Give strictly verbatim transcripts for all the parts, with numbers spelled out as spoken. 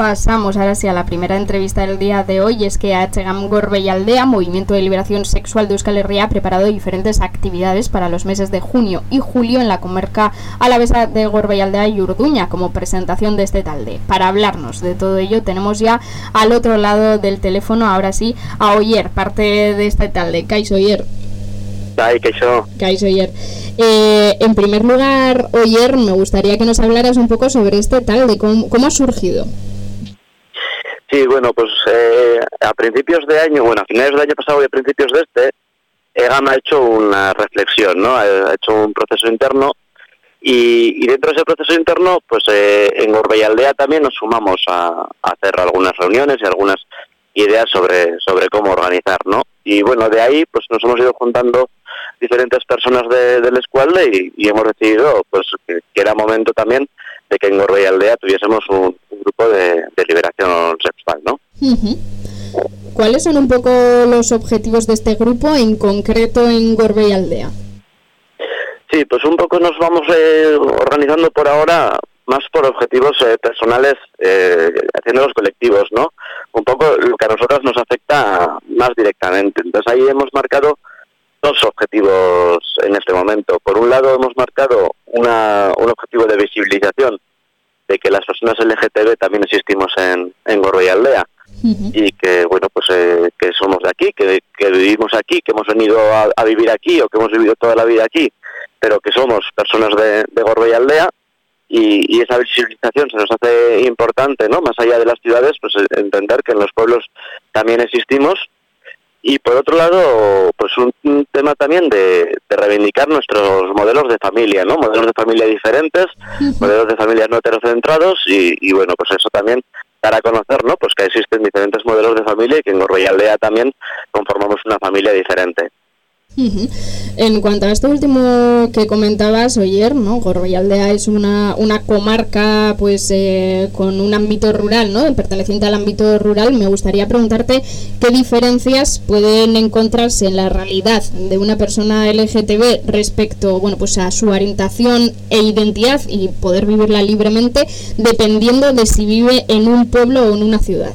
pasamos ahora sí a la primera entrevista del día de hoy. Es que Atxegam Gorbeialdea, Movimiento de Liberación Sexual de Euskal Herria, ha preparado diferentes actividades para los meses de junio y julio en la comarca alavesa de Gorbeialdea y Urduña, como presentación de este talde. Para hablarnos de todo ello tenemos ya al otro lado del teléfono, ahora sí, a Oier, parte de este talde. Kaixo, Oier. Ay, Kaixo. Kaixo, Oier. Eh, en primer lugar, Oier, me gustaría que nos hablaras un poco sobre este talde, cómo, cómo ha surgido. Sí, bueno, pues eh, a principios de año, bueno, a finales del año pasado y a principios de este, EGAM ha hecho una reflexión, ¿no? Ha hecho un proceso interno y, y dentro de ese proceso interno, pues eh, en Gorbeialdea también nos sumamos a, a hacer algunas reuniones y algunas ideas sobre sobre cómo organizar, ¿no? Y bueno, de ahí pues nos hemos ido juntando diferentes personas de, del Escualde y, y hemos decidido pues que, que era momento también de que en Gorbeialdea tuviésemos un, un grupo de, de liberación sexual, ¿no? Uh-huh. ¿Cuáles son un poco los objetivos de este grupo, en concreto en Gorbeialdea? Sí, pues un poco nos vamos eh, organizando por ahora más por objetivos eh, personales, eh, haciendo los colectivos, ¿no? Un poco lo que a nosotros nos afecta más directamente. Entonces ahí hemos marcado dos objetivos en este momento. Por un lado hemos marcado una, un objetivo de visibilización de que las personas L G T B también existimos en, en Gorbeialdea. Uh-huh. Y que bueno pues eh, que somos de aquí, que, que vivimos aquí, que hemos venido a, a vivir aquí o que hemos vivido toda la vida aquí, pero que somos personas de, de Gorbeialdea. Y, y esa visibilización se nos hace importante, ¿no? Más allá de las ciudades, pues entender que en los pueblos también existimos. Y por otro lado, pues un, un tema también de, de reivindicar nuestros modelos de familia, ¿no? Modelos de familia diferentes, uh-huh. modelos de familia no heterocentrados y, y bueno, pues eso también dar a conocer, ¿no? Pues que existen diferentes modelos de familia y que en Gorbeialdea también conformamos una familia diferente. Uh-huh. En cuanto a esto último que comentabas, Oier, ¿no? Gorbeialdea es una, una comarca pues eh, con un ámbito rural, ¿no? Perteneciente al ámbito rural. Me gustaría preguntarte qué diferencias pueden encontrarse en la realidad de una persona L G T B respecto, bueno, pues a su orientación e identidad y poder vivirla libremente, dependiendo de si vive en un pueblo o en una ciudad.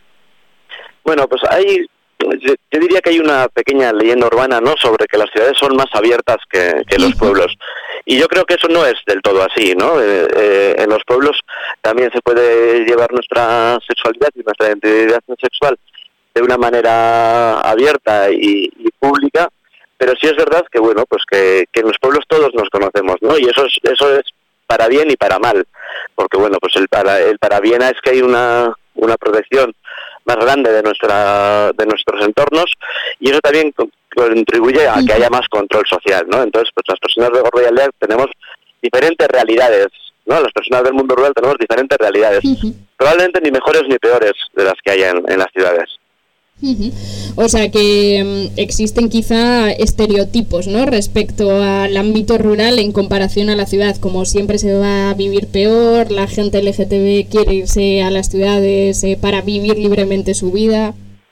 Bueno, pues hay Yo, yo diría que hay una pequeña leyenda urbana, ¿no?, sobre que las ciudades son más abiertas que, que los pueblos. Y yo creo que eso no es del todo así, ¿no? Eh, eh, en los pueblos también se puede llevar nuestra sexualidad y nuestra identidad sexual de una manera abierta y, y pública, pero sí es verdad que, bueno, pues que, que en los pueblos todos nos conocemos, ¿no? Y eso es, eso es para bien y para mal, porque, bueno, pues el para, el para bien es que hay una, una protección más grande de nuestra de nuestros entornos y eso también contribuye a que haya más control social, ¿no? Entonces, pues las personas de Gorbeialdea tenemos diferentes realidades, ¿no? Las personas del mundo rural tenemos diferentes realidades, uh-huh. probablemente ni mejores ni peores de las que hay en, en las ciudades. Uh-huh. O sea que um, existen quizá estereotipos, ¿no?, respecto al ámbito rural en comparación a la ciudad, como siempre se va a vivir peor, la gente L G T B quiere irse a las ciudades eh, para vivir libremente su vida.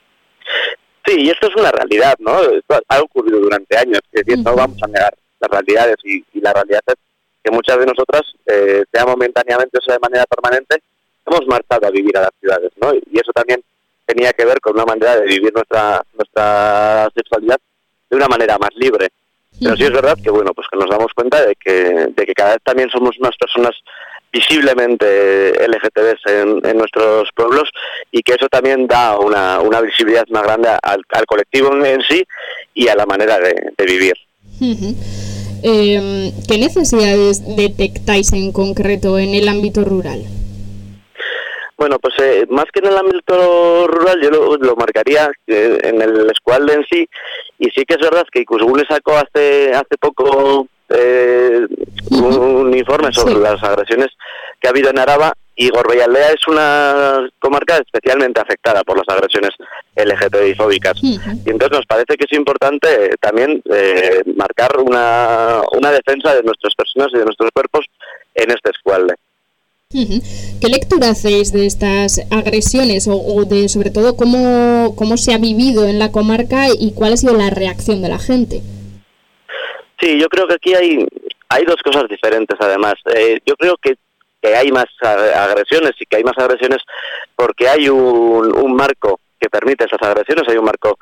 Sí, y esto es una realidad, ¿no? Esto ha ocurrido durante años, es decir, uh-huh. no vamos a negar las realidades y, y la realidad es que muchas de nosotras, eh, sea momentáneamente o sea de manera permanente, hemos marchado a vivir a las ciudades, ¿no? Y eso también tenía que ver con una manera de vivir nuestra nuestra sexualidad de una manera más libre. Pero sí es verdad que, bueno, pues que nos damos cuenta de que de que cada vez también somos más personas visiblemente L G T Bs en, en nuestros pueblos y que eso también da una, una visibilidad más grande al, al colectivo en, en sí y a la manera de, de vivir. Uh-huh. Eh, ¿Qué necesidades detectáis en concreto en el ámbito rural? Bueno, pues eh, más que en el ámbito rural yo lo, lo marcaría eh, en el Escualde en sí, y sí que es verdad que Ikusgune sacó hace hace poco eh, un, un informe sobre sí. las agresiones que ha habido en Araba, y Gorbeialdea es una comarca especialmente afectada por las agresiones L G T B I fóbicas. Uh-huh. Y entonces nos parece que es importante también eh, marcar una, una defensa de nuestras personas y de nuestros cuerpos en este Escualde. Uh-huh. ¿Qué lectura hacéis de estas agresiones o, o de sobre todo cómo, cómo se ha vivido en la comarca y cuál ha sido la reacción de la gente? Sí, yo creo que aquí hay hay dos cosas diferentes además. Eh, yo creo que que hay más agresiones y que hay más agresiones porque hay un, un marco que permite esas agresiones, hay un marco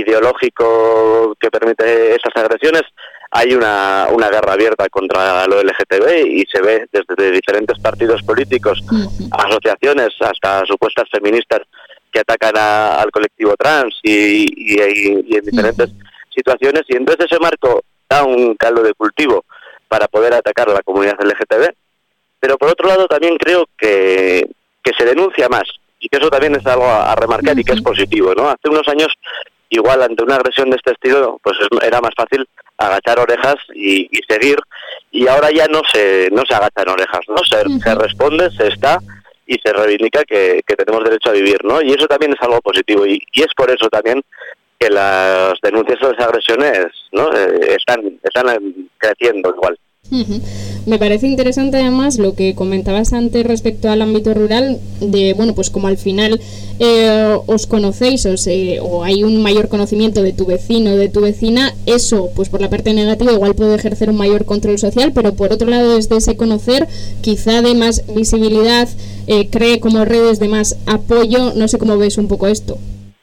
ideológico que permite esas agresiones, hay una, una guerra abierta contra lo L G T B y se ve desde diferentes partidos políticos, uh-huh. asociaciones, hasta supuestas feministas que atacan a, al colectivo trans y, y, y en diferentes uh-huh. situaciones, y entonces ese marco da un caldo de cultivo para poder atacar a la comunidad L G T B, pero por otro lado también creo que, que se denuncia más, y que eso también es algo a, a remarcar uh-huh. y que es positivo, ¿no? Hace unos años, igual ante una agresión de este estilo, pues era más fácil agachar orejas y, y seguir, y ahora ya no se no se agachan orejas, ¿no? Se, uh-huh. se responde, se está y se reivindica que, que tenemos derecho a vivir, ¿no? Y eso también es algo positivo, y, y es por eso también que las denuncias de las agresiones, ¿no? Eh, están están creciendo igual. Uh-huh. Me parece interesante además lo que comentabas antes respecto al ámbito rural, de bueno, pues como al final eh, os conocéis os, eh, o hay un mayor conocimiento de tu vecino, de tu vecina, eso pues por la parte negativa igual puede ejercer un mayor control social, pero por otro lado desde ese conocer quizá de más visibilidad, eh, cree como redes de más apoyo. No sé cómo ves un poco esto.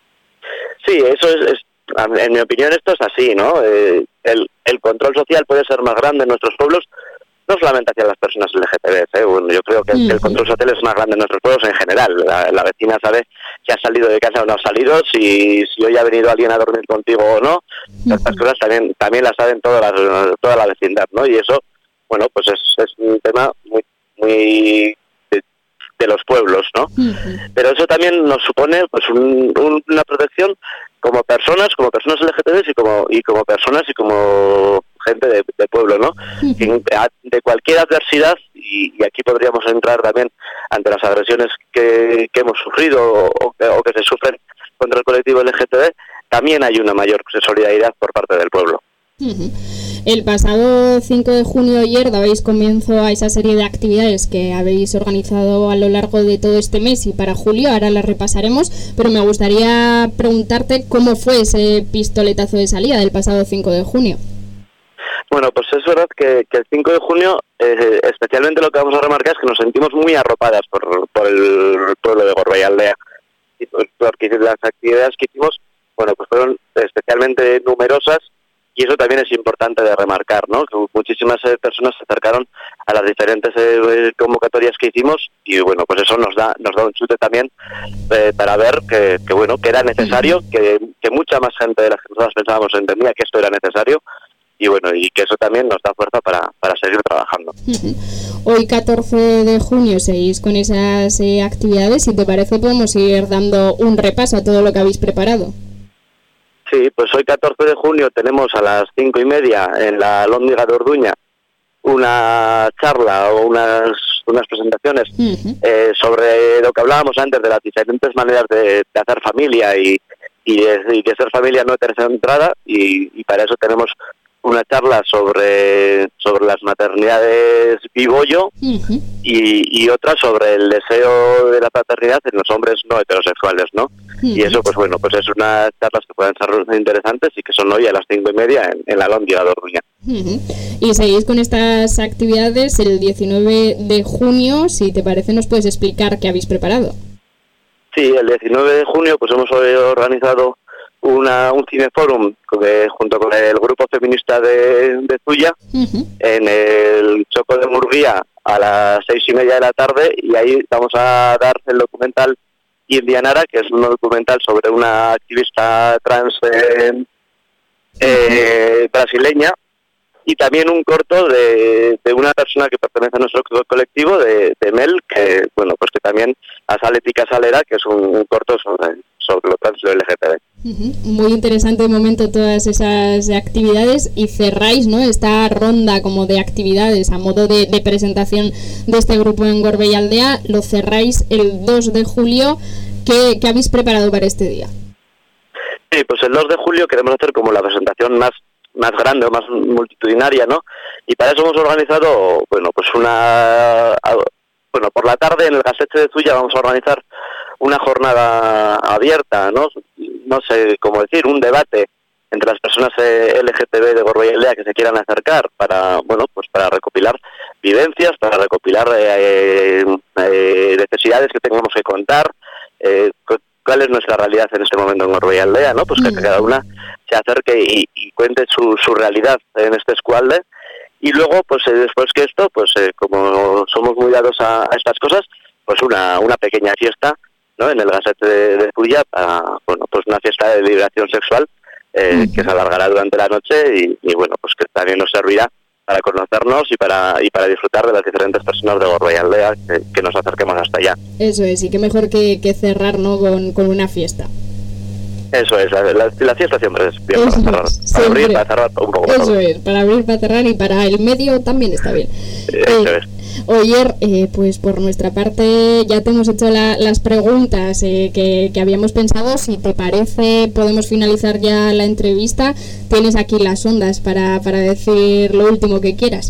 Sí, eso es, es en mi opinión esto es así, ¿no? Eh, el, el control social puede ser más grande en nuestros pueblos, no solamente hacia las personas L G T B, ¿eh? Bueno, yo creo que el, el control social es más grande en nuestros pueblos en general. La, la vecina sabe si ha salido de casa o no ha salido, si, si hoy ha venido alguien a dormir contigo o no. Estas cosas también también las saben toda la, toda la vecindad, ¿no? Y eso, bueno, pues es, es un tema muy muy de, de los pueblos, ¿no? Pero eso también nos supone pues un, un, una protección como personas, como personas L G T B y como y como personas y como gente de, de pueblo, ¿no? Uh-huh. De cualquier adversidad, y, y aquí podríamos entrar también ante las agresiones que, que hemos sufrido o, o, que, o que se sufren contra el colectivo L G T B, también hay una mayor solidaridad por parte del pueblo. Uh-huh. El pasado cinco de junio, ayer, dabais comienzo a esa serie de actividades que habéis organizado a lo largo de todo este mes y para julio, ahora las repasaremos, pero me gustaría preguntarte cómo fue ese pistoletazo de salida del pasado cinco de junio. Bueno, pues es verdad que, que el cinco de junio, eh, especialmente lo que vamos a remarcar es que nos sentimos muy arropadas por, por el pueblo de Gorbea-Aldea, y porque las actividades que hicimos, bueno, pues fueron especialmente numerosas. Y eso también es importante de remarcar, ¿no? Que muchísimas eh, personas se acercaron a las diferentes eh, convocatorias que hicimos y bueno, pues eso nos da nos da un chute también eh, para ver que, que bueno que era necesario, que, que mucha más gente de las que nosotros pensábamos entendía que esto era necesario y bueno y que eso también nos da fuerza para, para seguir trabajando. Hoy catorce de junio seguís con esas eh, actividades. Si te parece podemos ir dando un repaso a todo lo que habéis preparado. Sí, pues hoy catorce de junio tenemos a las cinco y media en la Alhóndiga de Orduña una charla o unas unas presentaciones uh-huh. eh, sobre lo que hablábamos antes de las diferentes maneras de, de hacer familia y, y, de, y de ser familia no heterocentrada y, y para eso tenemos una charla sobre sobre las maternidades bibollo uh-huh. y, y otra sobre el deseo de la paternidad en los hombres no heterosexuales, ¿no? Uh-huh. Y eso, pues bueno, pues es unas charlas que pueden ser interesantes y que son hoy a las cinco y media en, en la Alhóndiga de Orduña. Uh-huh. Y seguís con estas actividades el diecinueve de junio, si te parece nos puedes explicar qué habéis preparado. Sí, el diecinueve de junio pues hemos organizado Una, un cineforum que, junto con el grupo feminista de, de Zuya uh-huh. en el Choco de Murguía a las seis y media de la tarde y ahí vamos a dar el documental Indianara, que es un documental sobre una activista trans eh, eh, brasileña y también un corto de, de una persona que pertenece a nuestro colectivo de, de Mel, que bueno pues que también a Salética Salera, que es un, un corto sobre, sobre lo trans y lo L G T B. Uh-huh. Muy interesante de momento todas esas actividades y cerráis, ¿no?, esta ronda como de actividades a modo de, de presentación de este grupo en Gorbea-Aldea, lo cerráis el dos de julio. ¿Qué, qué habéis preparado para este día? Sí, pues el dos de julio queremos hacer como la presentación más más grande o más multitudinaria, ¿no? Y para eso hemos organizado, bueno, pues una... Bueno, por la tarde en el Gasteche de Zuya vamos a organizar una jornada abierta, ¿no? No sé cómo decir, un debate entre las personas L G T B de Gorbea-Aldea que se quieran acercar para, bueno, pues para recopilar vivencias, para recopilar eh, eh, necesidades que tengamos que contar, eh, cuál es nuestra realidad en este momento en Gorbea-Aldea, ¿no? Pues que mm. cada una se acerque y, y cuente su, su realidad en este escualde. Y luego, pues eh, después que esto, pues eh, como somos muy dados a, a estas cosas, pues una, una pequeña fiesta, ¿no? En el Gasete de, de Pulla, para, bueno, pues una fiesta de liberación sexual eh, mm. que se alargará durante la noche y, y bueno, pues que también nos servirá para conocernos y para y para disfrutar de las diferentes personas de Gorbea-Aldea que, que nos acerquemos hasta allá. Eso es, y qué mejor que, que cerrar, ¿no? con, con una fiesta. Eso es, la, la, la fiesta siempre es bien para cerrar, es, para abrir, para cerrar un poco. Eso todo. Es, para abrir, para cerrar y para el medio también está bien. Eso eh, es. Oyer, eh, pues por nuestra parte ya te hemos hecho la, las preguntas eh, que, que habíamos pensado. Si te parece, podemos finalizar ya la entrevista. Tienes aquí las ondas para, para decir lo último que quieras.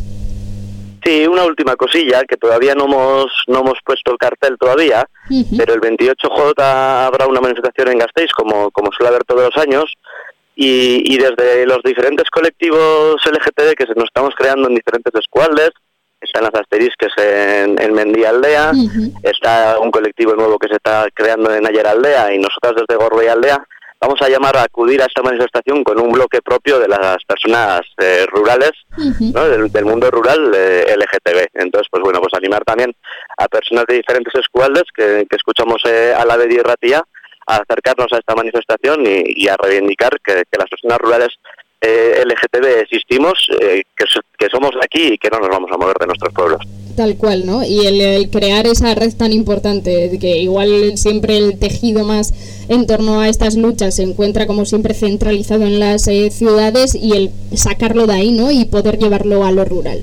Sí, una última cosilla, que todavía no hemos no hemos puesto el cartel todavía, uh-huh. pero el veintiocho J habrá una manifestación en Gasteiz, como, como suele haber todos los años, y, y desde los diferentes colectivos L G T B que nos estamos creando en diferentes escualdes, están las asterisques en, en Mendialdea, uh-huh. está un colectivo nuevo que se está creando en Ayeraldea, y nosotros desde Gorbea-Aldea vamos a llamar a acudir a esta manifestación con un bloque propio de las personas eh, rurales, uh-huh. ¿no? del, del mundo rural eh, L G T B. Entonces, pues bueno, pues animar también a personas de diferentes escualdes que, que escuchamos eh, a la Bedi Ratía a acercarnos a esta manifestación y, y a reivindicar que, que las personas rurales eh, L G T B existimos, eh, que, que somos de aquí y que no nos vamos a mover de nuestros pueblos. Tal cual, ¿no? Y el, el crear esa red tan importante, que igual siempre el tejido más en torno a estas luchas se encuentra como siempre centralizado en las eh, ciudades, y el sacarlo de ahí, ¿no? Y poder llevarlo a lo rural.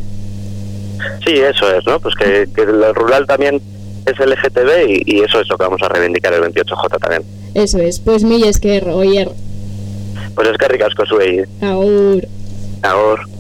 Sí, eso es, ¿no? Pues que, que lo rural también es L G T B y, y eso es lo que vamos a reivindicar el veintiocho J también. Eso es, pues mil esker, Oyer. Pues es que ricasco zuei. Agur. Agur.